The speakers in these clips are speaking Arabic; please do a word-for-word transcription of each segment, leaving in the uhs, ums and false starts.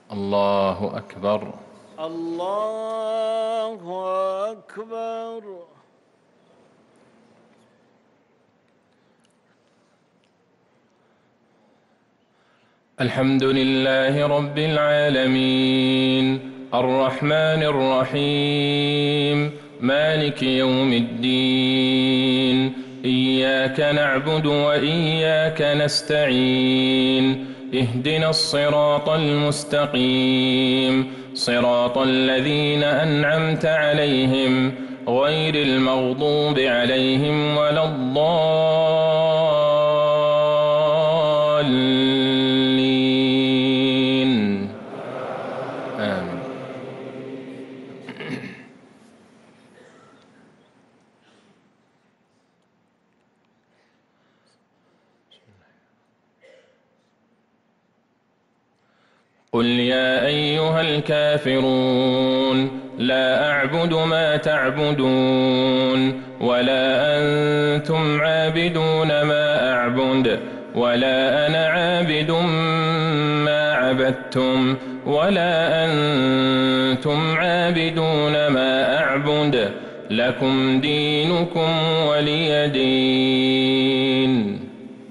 الله أكبر. الله أكبر. الحمد لله رب العالمين الرحمن الرحيم مالك يوم الدين إياك نعبد وإياك نستعين اهدنا الصراط المستقيم صراط الذين أنعمت عليهم غير المغضوب عليهم ولا الضالين آمين. قل يا أيها الكافرون لا أعبد ما تعبدون ولا أنتم عابدون ما أعبد ولا أنا عابد ما عبدتم ولا أنتم عابدون ما أعبد لكم دينكم ولي دين.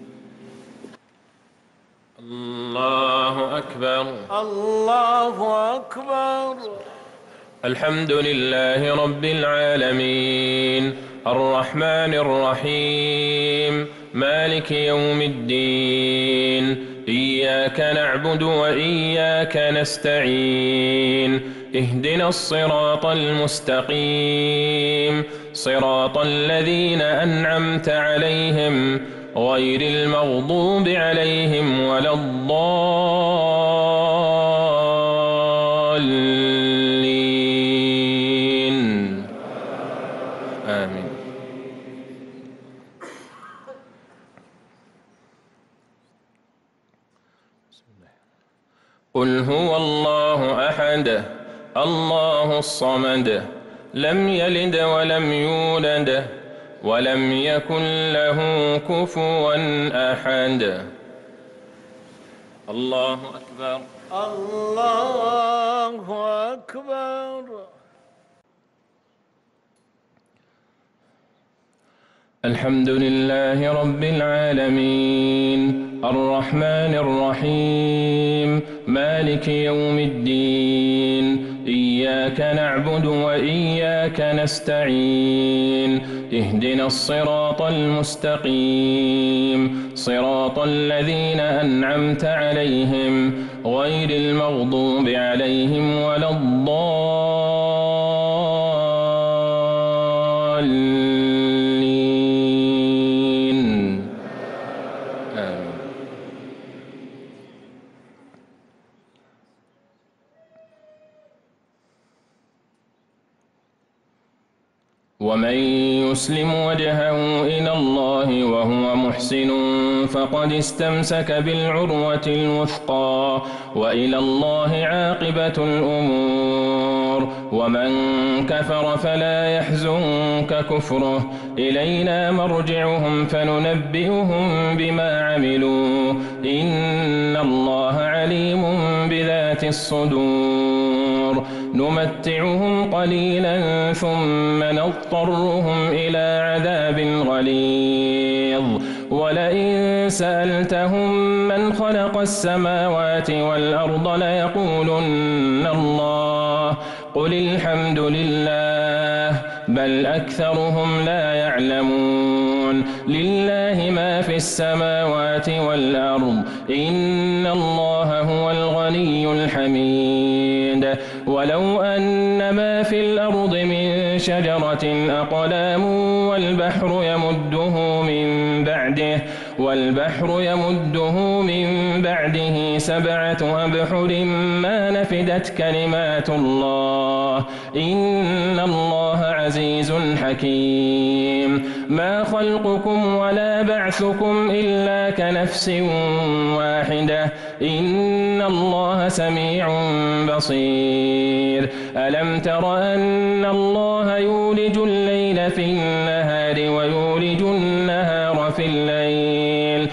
الله أكبر. الله أكبر. الحمد لله رب العالمين الرحمن الرحيم مالك يوم الدين إياك نعبد وإياك نستعين اهدنا الصراط المستقيم صراط الذين أنعمت عليهم غير المغضوب عليهم ولا الضالين آمين. قل هو الله أحد الله الصمد لم يلد ولم يولد ولم يكن له كفوا أحد. الله أكبر. الله أكبر. الحمد لله رب العالمين الرحمن الرحيم مالك يوم الدين إياك نعبد وإياك نستعين اهدنا الصراط المستقيم صراط الذين أنعمت عليهم غير المغضوب عليهم ولا الضالين آمين. ومن يسلم وجهه إلى الله وهو محسن فقد استمسك بالعروة الوثقى وإلى الله عاقبة الأمور. ومن كفر فلا يحزنك كفره إلينا مرجعهم فننبئهم بما عملوا إن الله عليم بذات الصدور. نمتعهم قليلا ثم نضطرهم إلى عذاب غليظ ولئن سألتهم من خلق السماوات والأرض ليقولن الله قل الحمد لله بل أكثرهم لا يعلمون. لله ما في السماوات والأرض إن الله هو الغني الحميد. ولو أن ما في الأرض من شجرة أقلام والبحر يمده من بعده والبحر يمده من بعده سبعة أبحر ما نفدت كلمات الله إن الله عزيز حكيم. ما خلقكم ولا بعثكم إلا كنفس واحدة إن الله سميع بصير. ألم تر أن الله يولج الليل في النهار ويولج النهار في الليل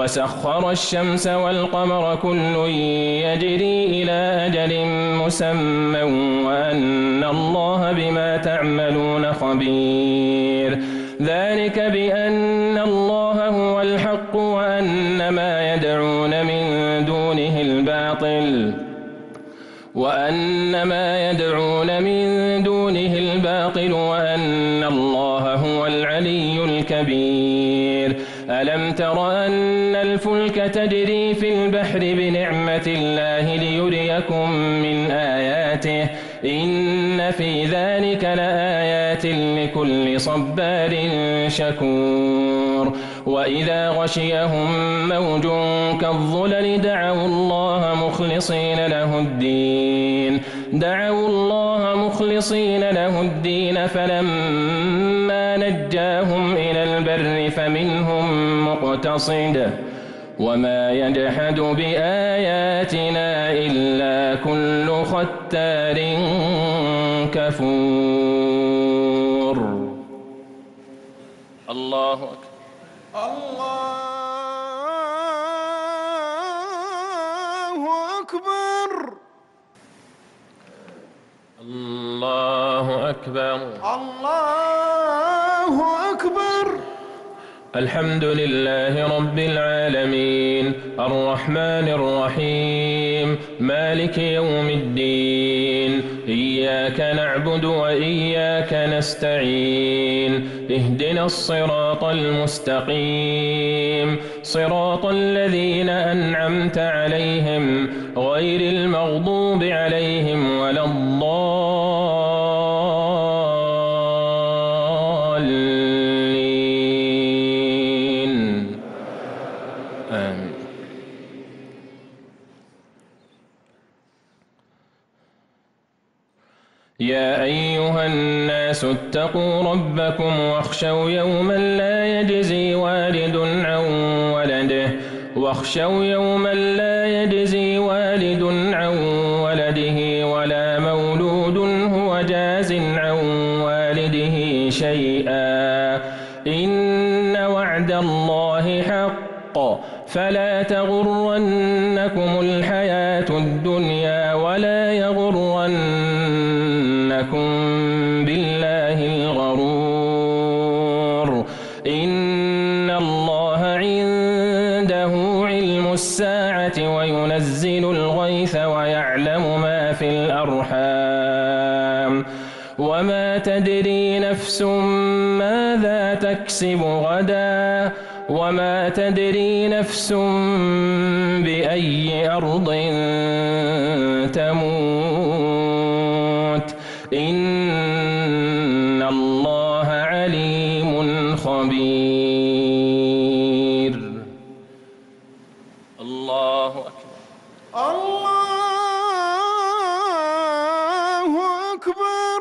وسخر الشمس والقمر كل يجري إلى أجل مسمى وأن الله بما تعملون خبير ذلك بأن الله هو الحق وأن ما يدعون من دونه الباطل وأن ما يدعون من دونه الباطل وأن الله هو العلي الكبير ألم تر أن الفلك تجري في البحر بنعمة الله ليريكم من آياته إن في ذلك لآيات لكل صبار شكور وإذا غشيهم موج كالظلل دعوا الله مخلصين له الدين دعوا الله مخلصين له الدين فلما نجاهم إلى البر فمنهم مقتصد وما يجحد بآياتنا إلا كل ختار كفور. الله أكبر. الله أكبر. الله أكبر. الله أكبر. الحمد لله رب العالمين الرحمن الرحيم مالك يوم الدين إياك نعبد وإياك نستعين اهدنا الصراط المستقيم صراط الذين أنعمت عليهم غير المغضوب عليهم ولا الضالين آمين. يا أيها الناس اتقوا ربكم واخشوا يوما لا يجزي والد عن ولده واخشوا يوما لا يجزي والد عن ولده ولا مولود هو جاز عن والده شيئا إن وعد الله حق فلا تغرنكم الحياة الدنيا ولا يغرنكم بالله الغرور إن الله عنده علم الساعة وينزل الغيث ويعلم ما في الأرحام وما تدري نفس ماذا تكسب غدا وما تدري نفس بأي أرض تموت إن الله عليم خبير. الله أكبر. الله أكبر.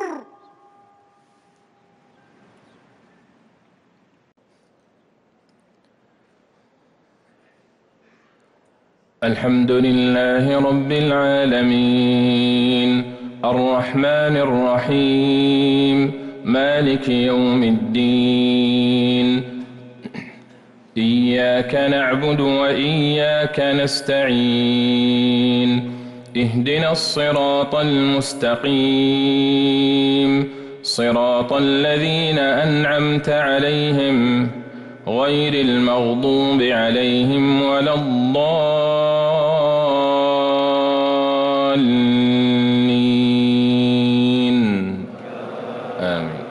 الحمد لله رب العالمين الرحمن الرحيم مالك يوم الدين إياك نعبد وإياك نستعين اهدنا الصراط المستقيم صراط الذين أنعمت عليهم غير المغضوب عليهم ولا الضالين آمين.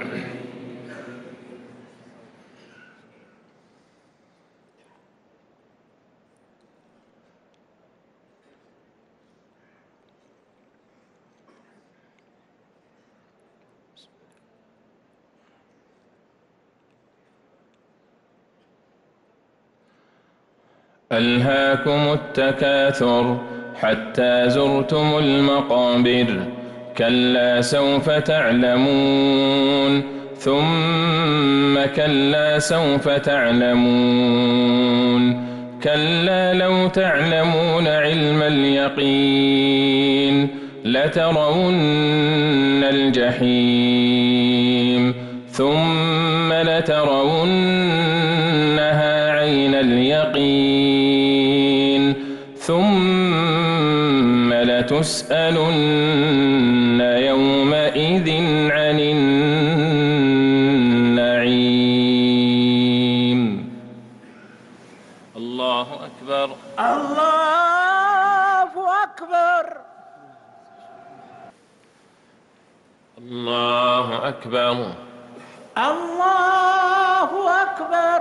ألهاكم التكاثر حتى زرتم المقابر كلا سوف تعلمون ثم كلا سوف تعلمون كلا لو تعلمون علم اليقين لترون الجحيم ثم لترونها عين اليقين لتسألن يومئذ عن النعيم. الله أكبر. الله أكبر. الله أكبر. الله أكبر.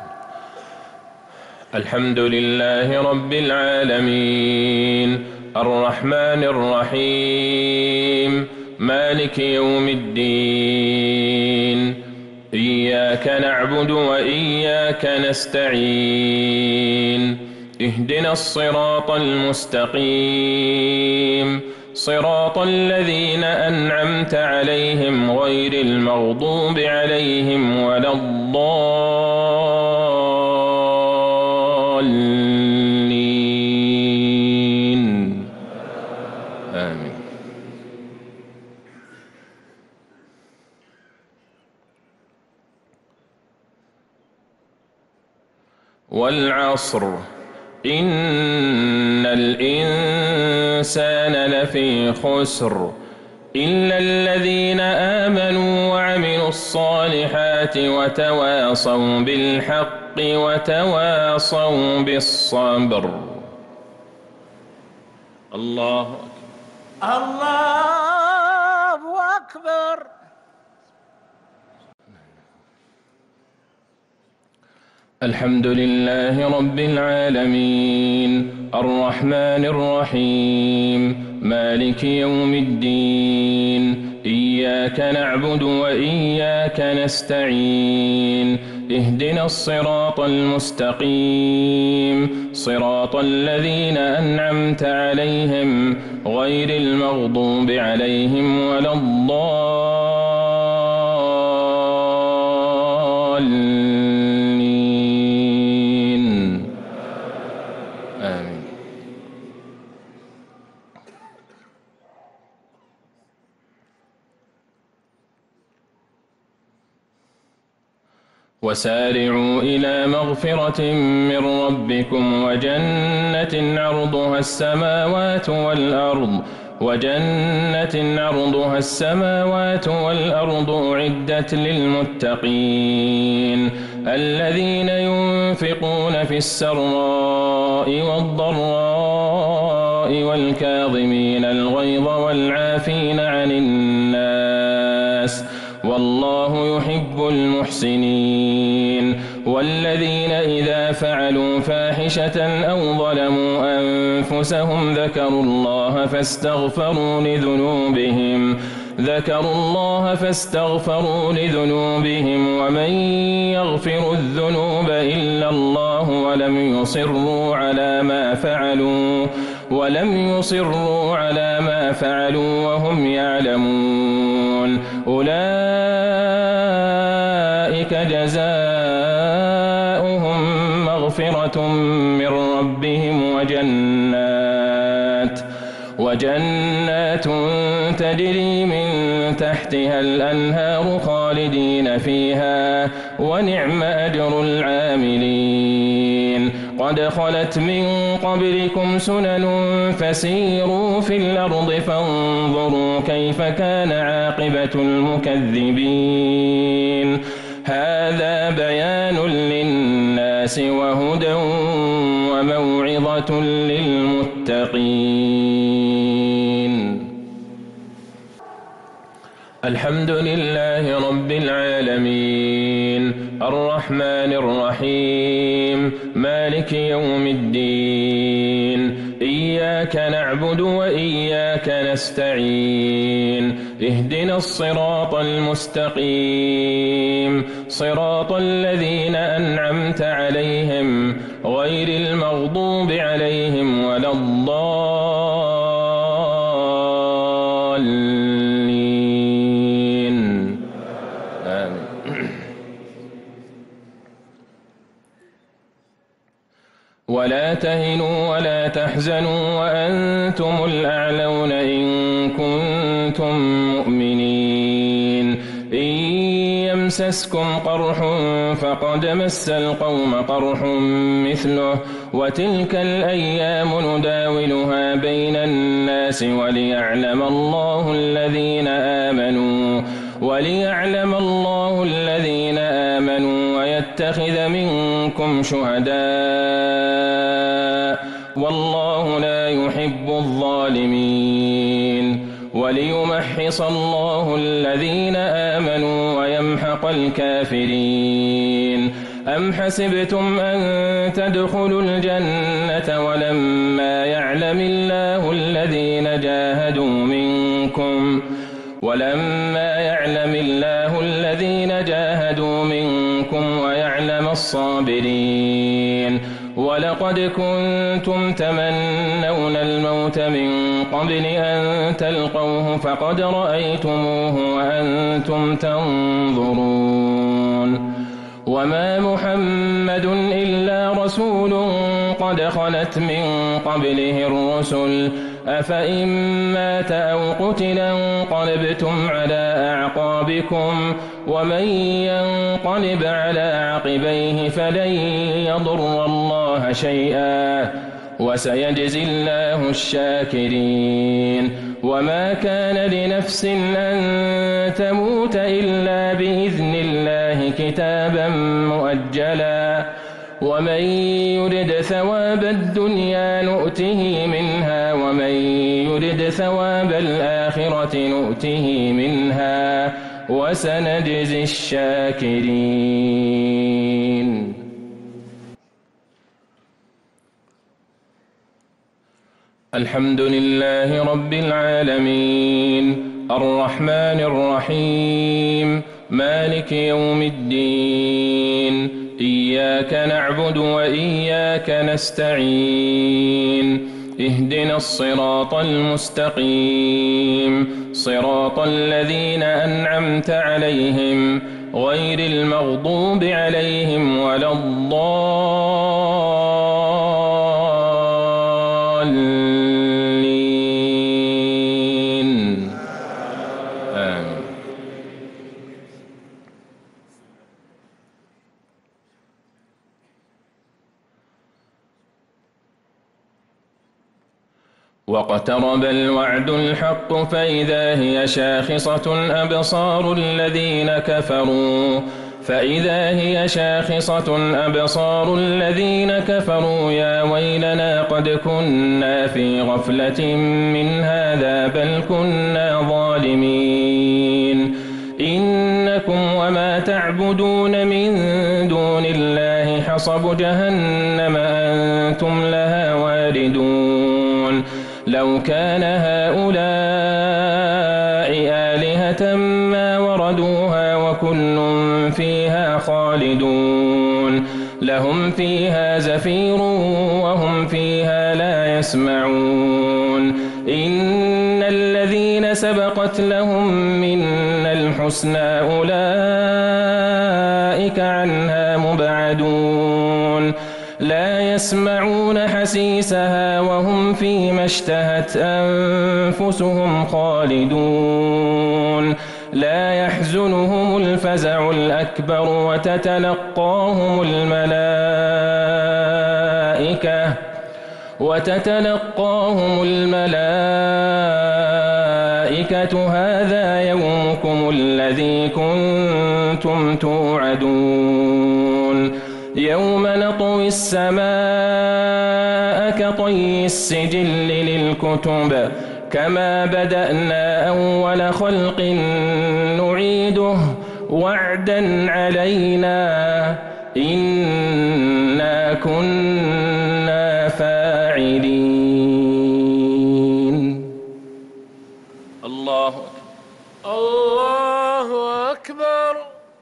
الحمد لله رب العالمين الرحمن الرحيم مالك يوم الدين إياك نعبد وإياك نستعين اهدنا الصراط المستقيم صراط الذين أنعمت عليهم غير المغضوب عليهم ولا الضالين آمين. والعصر إن الإنسان لفي خسر إلا الذين آمنوا وعملوا الصالحات وتواصوا بالحق وتواصوا بالصبر. الله أكبر. الله أكبر. الحمد لله رب العالمين الرحمن الرحيم مالك يوم الدين إياك نعبد وإياك نستعين اهدنا الصراط المستقيم صراط الذين أنعمت عليهم غير المغضوب عليهم ولا الضالين آمين. وسارعوا إلى مغفرة من ربكم وجنة عرضها السماوات والأرض وجنة عرضها السماوات والأرض أعدت للمتقين الذين ينفقون في السراء والضراء والكاظمين الغيظ والعافين عن الناس والله يحب المحسنين والذين إذا فعلوا فاحشة أو ظلموا أنفسهم ذكروا الله فاستغفروا لذنوبهم ذكروا الله فاستغفروا لذنوبهم ومن يغفر الذنوب إلا الله ولم يصروا على ما فعلوا ولم يصروا على ما فعلوا وهم يعلمون أولئك جزاؤهم مغفرة من ربهم وجنات وجنات تجري من تحتها الأنهار خالدين فيها ونعم أجر العاملين. قد خلت من قبلكم سنن فسيروا في الأرض فانظروا كيف كان عاقبة المكذبين. هذا بيان للناس وهدى وموعظة للمتقين. الحمد لله رب العالمين الرحمن الرحيم مالك يوم الدين إياك نعبد وإياك نستعين اهدنا الصراط المستقيم صراط الذين أنعمت عليهم غير المغضوب عليهم ولا الضالين آمين. ولا تهنوا ولا تحزنوا وأنتم الأعلون إن كنتم مؤمنين إن يمسسكم قرح فقد مس القوم قرح مثله وتلك الأيام نداولها بين الناس وليعلم الله الذين آمنوا وليعلم الله الذين آمنوا ويتخذ منكم شهداء والله لا يحب الظالمين وليمحص الله الذين آمنوا ويمحق الكافرين أم حسبتم أن تدخلوا الجنة ولما يعلم الله الذين جاهدوا منكم ولما يعلم الله الذين جاهدوا منكم ويعلم الصابرين ولقد كنتم تمنون الموت من قبل أن تلقوه فقد رأيتموه وأنتم تنظرون وما محمد إلا رسول قد خلت من قبله الرسل أفإن مات أو قتل انقلبتم على أعقابكم ومن ينقلب على عقبيه فلن يضر الله شيئا وسيجزي الله الشاكرين وما كان لنفس أن تموت إلا بإذن الله كتابا مؤجلا ومن يرد ثواب الدنيا نؤته منها ومن يرد ثواب الآخرة نؤته منها وسنجزي الشاكرين. الحمد لله رب العالمين الرحمن الرحيم مالك يوم الدين إياك نعبد وإياك نستعين اهدنا الصراط المستقيم صراط الذين أنعمت عليهم غير المغضوب عليهم ولا الضالين آمين. واقترب الوعد الحق فإذا هي شاخصة أبصار الذين كفروا فإذا هي شاخصة أبصار الذين كفروا يا ويلنا قد كنا في غفلة من هذا بل كنا ظالمين إنكم وما تعبدون من دون الله حصب جهنم أنتم لها واردون لو كان هؤلاء آلهة ما وردوها وكل فيها خالدون لهم فيها زفير وهم فيها لا يسمعون إن الذين سبقت لهم منا الحسنى أولئك عنها مبعدون لا يسمعون حسيسها وهم فيما اشتهت أنفسهم خالدون لا يحزنهم الفزع الأكبر وتتلقاهم الملائكة وتتلقاهم الملائكة هذا يومكم الذي كنتم توعدون يوم نطوي السماء كطي السجل للكتب كما بدأنا أول خلق نعيده وعدا علينا إنا كنا فاعلين. الله الله أكبر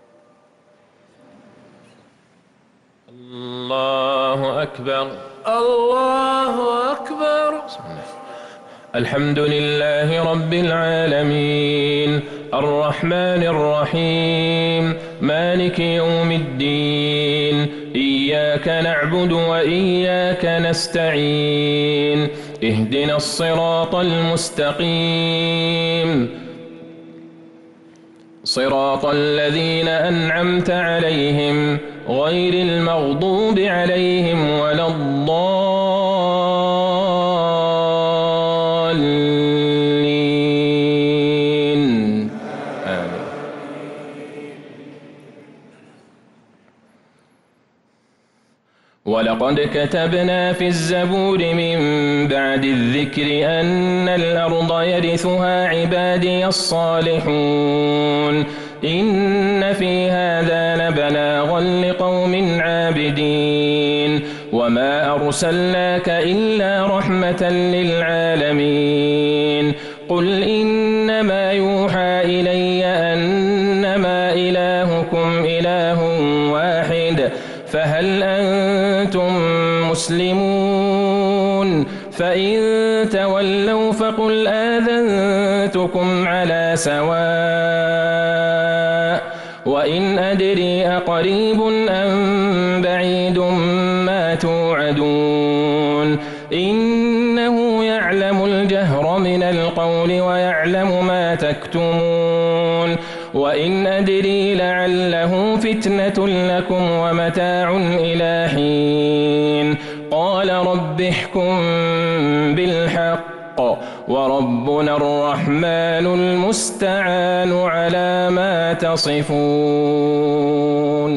الله أكبر الله أكبر. الحمد لله رب العالمين الرحمن الرحيم مالك يوم الدين إياك نعبد وإياك نستعين اهدنا الصراط المستقيم صراط الذين أنعمت عليهم غير المغضوب عليهم ولا الضالين آمين. ولقد كتبنا في الزبور من بعد الذكر أن الأرض يرثها عبادي الصالحون إن في هذا لبلاغا لقوم عابدين وما أرسلناك إلا رحمة للعالمين قل إنما يوحى إلي أنما إلهكم إله واحد فهل أنتم مسلمون فإن تولوا فقل آذنتكم على سواء وإن أدري أقريب أم بعيد ما توعدون إنه يعلم الجهر من القول ويعلم ما تكتمون وإن أدري لعله فتنة لكم ومتاع إلى حين قال رب احكم بالحق وربنا الرحمن المستعان على ما تصفون.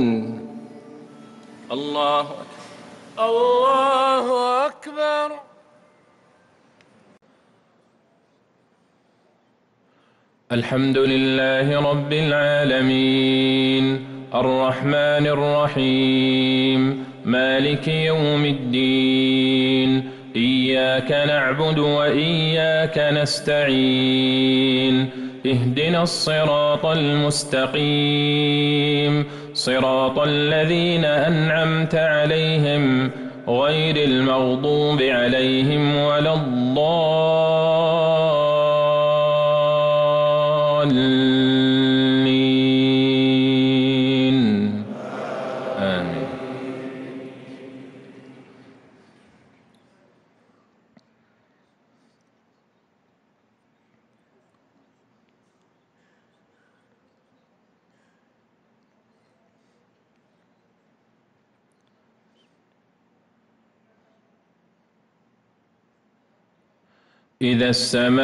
الله أكبر. الله أكبر. الحمد لله رب العالمين الرحمن الرحيم مالك يوم الدين إياك نعبد وإياك نستعين اهدنا الصراط المستقيم صراط الذين أنعمت عليهم غير المغضوب عليهم ولا الضالين آمين. إذا السماء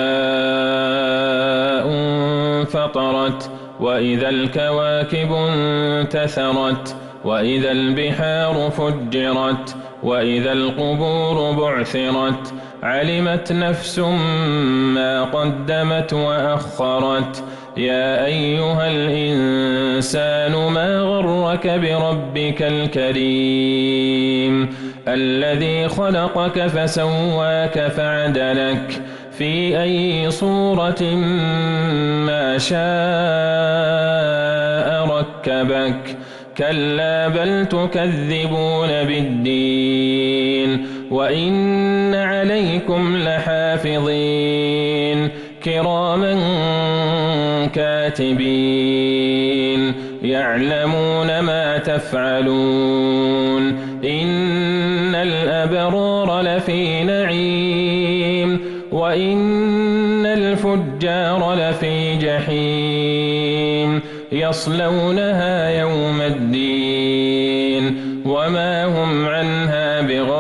انفطرت وإذا الكواكب انتثرت وإذا البحار فجرت وإذا القبور بعثرت علمت نفس ما قدمت وأخرت يا أيها الإنسان ما غرك بربك الكريم الذي خلقك فسواك فعدلك في أي صورة ما شاء ركبك كلا بل تكذبون بالدين وإن عليكم لحافظين كراما كاتبين يعلمون ما تفعلون إن الأبرار لفي نعيم وإن الفجار لفي جحيم يصلونها يوم الدين وما هم عنها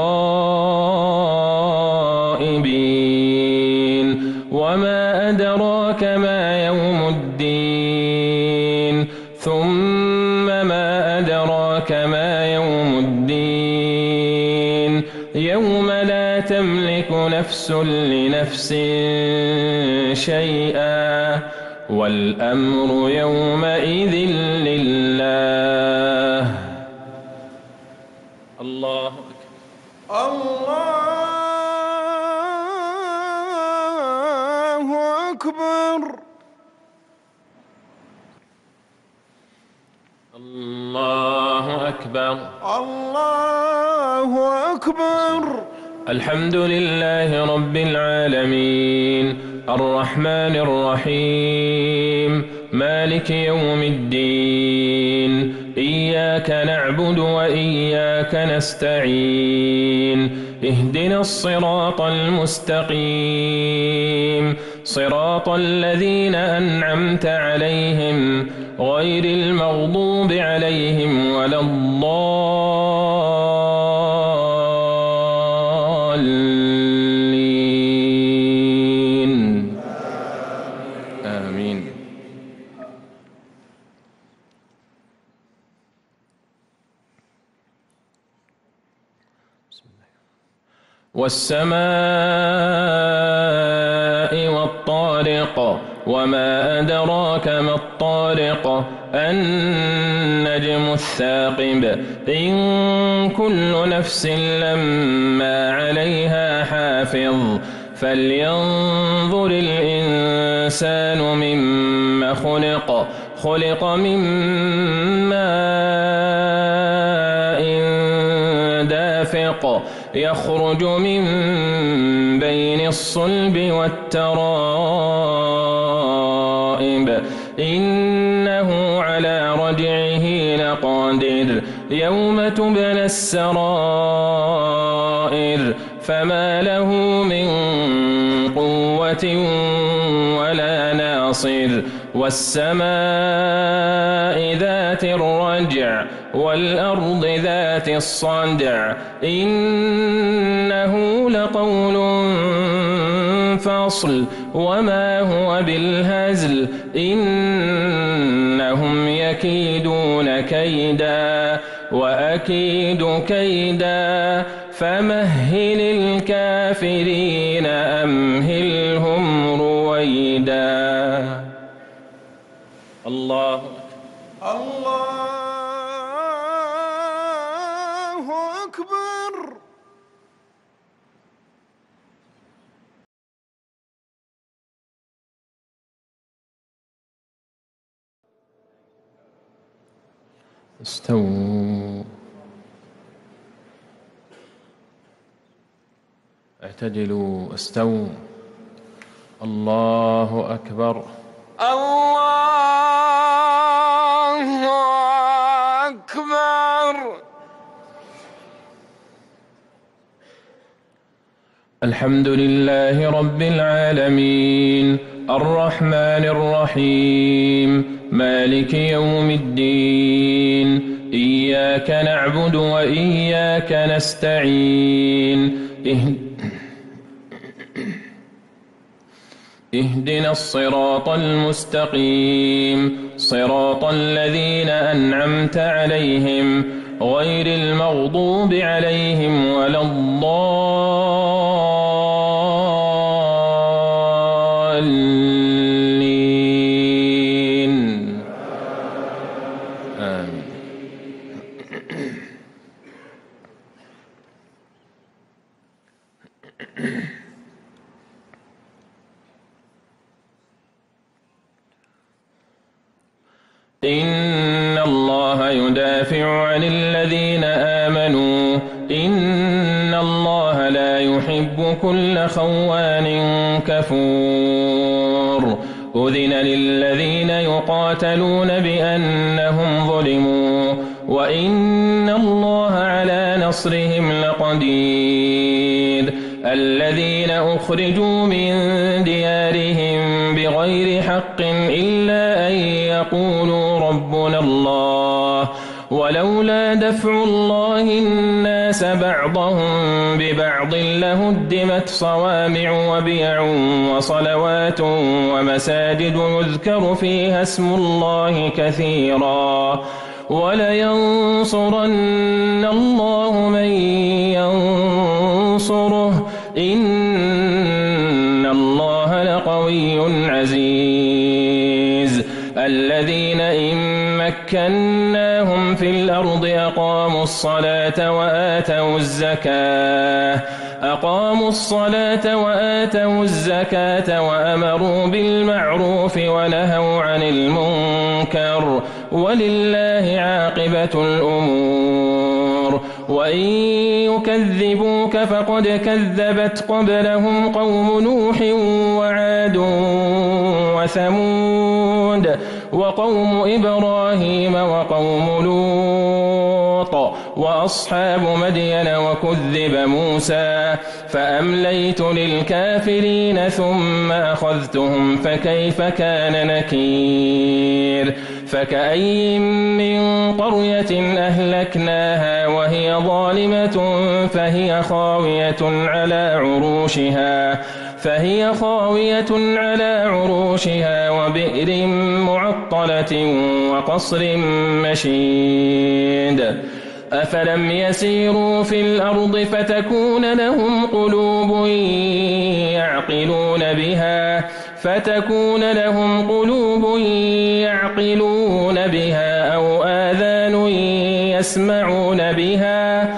بغائبين وما أدراك ما يوم الدين ثم ما أدراك ما يوم الدين يوم لا تملك نفس لنفس شيئا والأمر يومئذ لله. الله أكبر. الله أكبر. الله أكبر. الله أكبر. الحمد لله رب العالمين الرحمن الرحيم مالك يوم الدين إياك نعبد وإياك نستعين اهدنا الصراط المستقيم صراط الذين أنعمت عليهم غير المغضوب عليهم ولا الضالين آمين. والسماء والطارق وما أدراك ما الطارق النجم الثاقب إن كل نفس لما عليها حافظ فلينظر الإنسان مما خلق خلق من ماء دافق يخرج من بين الصلب والترائب إنه على رجعه لقادر يوم تبلى السرائر فما له من قوة ولا ناصر والسماء ذات الرجع والأرض ذات الصدع إنه لقول فصل وما هو بالهزل إنهم يكيدون كيدا وأكيد كيدا فمهل الكافرين أمهلهم رويدا. الله الله أكبر. استووا اعتدلوا استووا. الله أكبر. الله أكبر. الحمد لله رب العالمين الرحمن الرحيم مالك يوم الدين إياك نعبد وإياك نستعين اهدنا الصراط المستقيم صراط الذين أنعمت عليهم غير المغضوب عليهم ولا الضالين آمين. إن الله يدافع عن الذين آمنوا إن الله لا يحب كل خوان كفور أذن للذين يقاتلون بأنهم ظلموا وإن الله على نصرهم لقدير الذين أخرجوا من ديارهم بغير حق إلا أن يقولوا ربنا الله ولولا دفع الله الناس بعضهم ببعض لهدمت صوامع وبيع وصلوات ومساجد يذكر فيها اسم الله كثيرا ولينصرن الله من ينصره إن الله لقوي عزيز الذين إن مكناهم في الأرض أقاموا الصلاة وآتوا الزكاة أقاموا الصلاة وآتوا الزكاة وأمروا بالمعروف ونهوا عن المنكر ولله عاقبة الأمور وإن يكذبوك فقد كذبت قبلهم قوم نوح وعاد وثمود وقوم إبراهيم وقوم لوط وأصحاب مدين وكذب موسى فأمليت للكافرين ثم أخذتهم فكيف كان نكير فكأي من قرية أهلكناها وهي ظالمة فهي خاوية على عروشها فهي خاوية على عروشها وبئر معطلة وقصر مشيد أفلم يسيروا في الأرض فتكون لهم قلوب يعقلون بها فتكون لهم قلوب يعقلون بها أو آذان يسمعون بها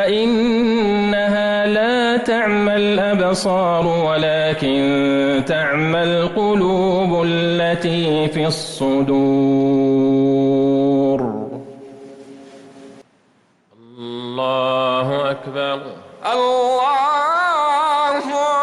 فإنها لا تعمى الأبصار ولكن تعمى القلوب التي في الصدور. الله أكبر. الله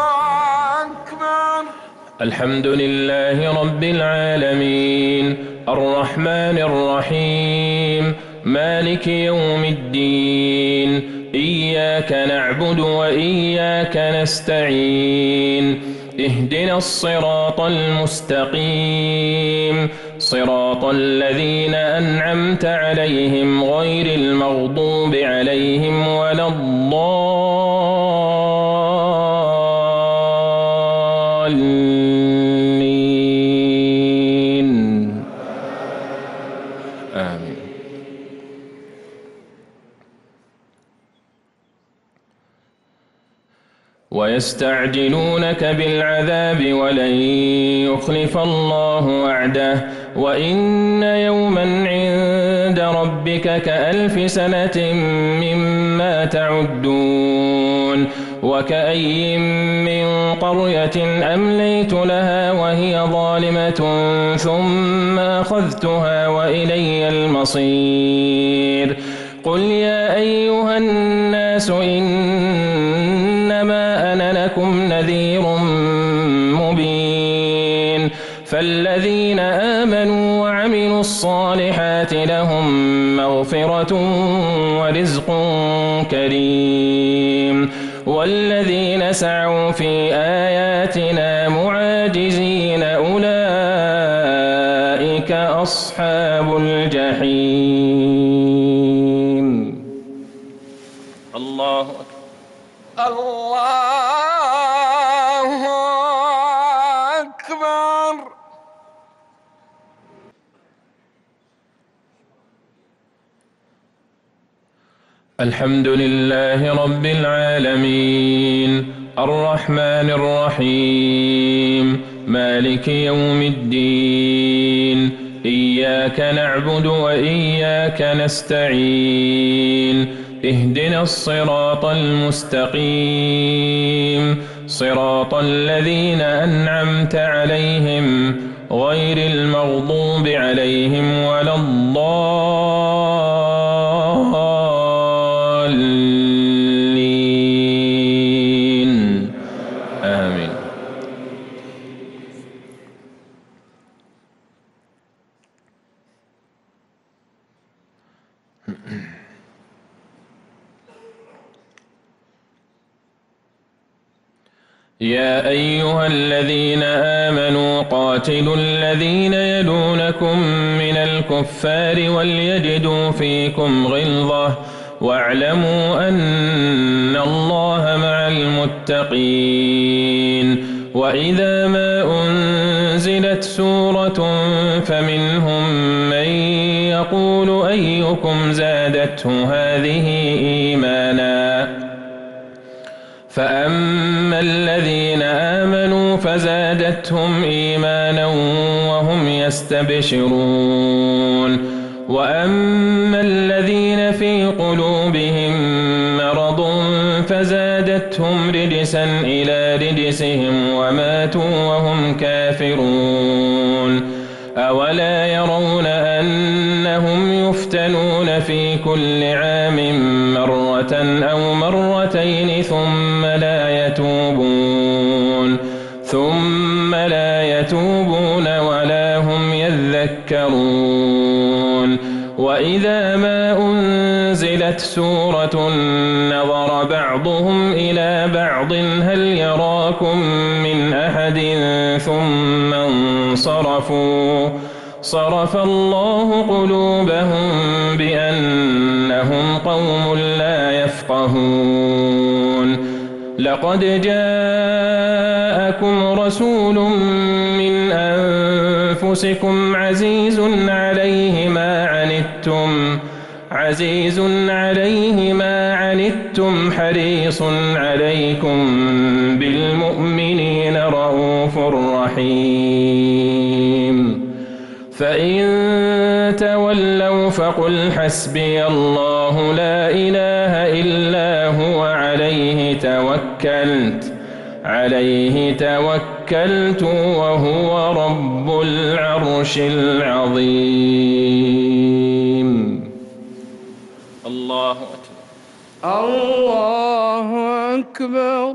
أكبر. الحمد لله رب العالمين الرحمن الرحيم مالك يوم الدين إياك نعبد وإياك نستعين اهدنا الصراط المستقيم صراط الذين أنعمت عليهم غير المغضوب عليهم ولا الضالين آمين. ويستعجلونك بالعذاب ولن يخلف الله وعده وإن يوما عند ربك كألف سنة مما تعدون وكأي من قرية أمليت لها وهي ظالمة ثم أخذتها وإلي المصير. قل يا أيها الناس إنما أنا لكم نذير مبين فالذين آمنوا وعملوا الصالحات لهم مغفرة ورزق كريم والذين سعوا في آياتنا معاجزين أولئك أصحاب الجحيم. الله أكبر. الله أكبر. الحمد لله رب العالمين الرحمن الرحيم مالك يوم الدين إياك نعبد وإياك نستعين اهدنا الصراط المستقيم صراط الذين أنعمت عليهم غير المغضوب عليهم ولا الضالين آمين. يا أيها الذين آمنوا قاتلوا الذين يلونكم من الكفار وليجدوا فيكم غلظة واعلموا أن الله مع المتقين. وإذا ما أنزلت سورة فمنهم من يقول أيكم زادته هذه إيمانا فأما الذين آمنوا فزادتهم إيمانا وهم يستبشرون وأما الذين في قلوبهم مرض فزادتهم رجسا إلى رجسهم وماتوا وهم كافرون. أولا يرون أنهم يفتنون في كل عام مرة أو مرتين ثم لا يتوبون ثم لا يتوبون ولا هم يذكرون. وإذا ما أنزلت سورة نظر بعضهم إلى بعض هل يراكم من أحد ثم انصرفوا صرف الله قلوبهم بأنهم قوم لا يفقهون لقد جاءكم رسول من أنفسكم عزيز عليه ما عنتم عزيز عليه ما عنتم حريص عليكم بالمؤمنين رءوف رحيم فإن تولوا فقل حسبي الله لا إله إلا هو عليه توكلت عليه توكلت وهو رب العرش العظيم. الله أكبر. الله أكبر.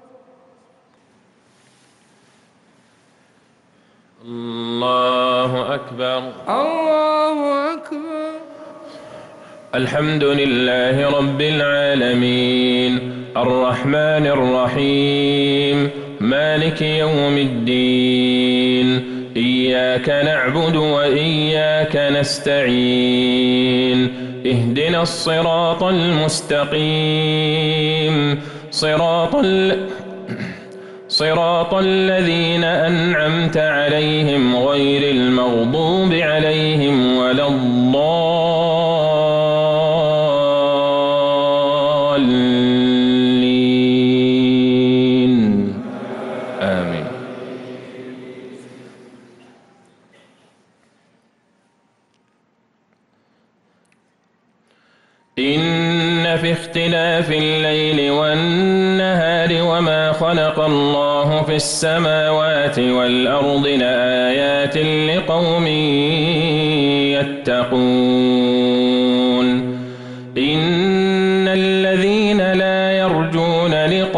الله أكبر. الله أكبر. الحمد لله رب العالمين الرحمن الرحيم مالك يوم الدين إياك نعبد وإياك نستعين اهدنا الصراط المستقيم صراط ال... صراط الذين أنعمت عليهم غير المغضوب عليهم ولا الضالين آمين. إن في اختلاف الليل والنهار وما خلق الله في السماوات والأرض لآيات لقوم يتقون إن الذين لا يرجون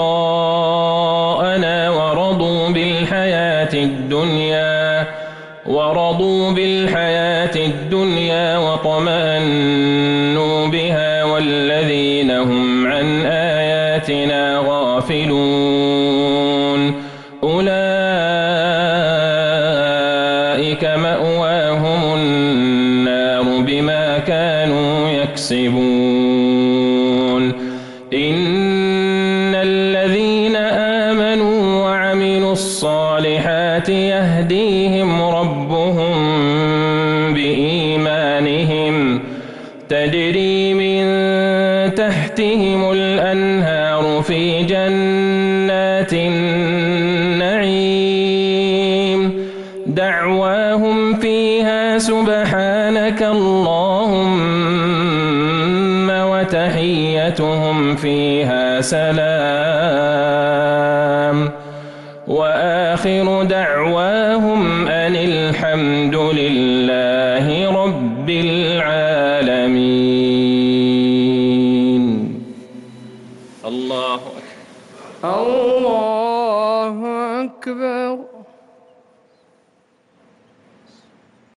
لقاءنا ورضوا بالحياة الدنيا ورضوا بالحياة الدنيا وطمأنوا بها والذين هم عن آياتنا غافلون أولئك مأواهم النار بما كانوا يكسبون إن الذين آمنوا وعملوا الصالحات يهديهم ربهم بإيمانهم تجري من تحتهم الأنهار في جنات النعيم دعواهم فيها سبحانك اللهم وتحيتهم فيها سلام وآخر دعواهم أن الحمد لله رب العالمين. الله أكبر. الله أكبر.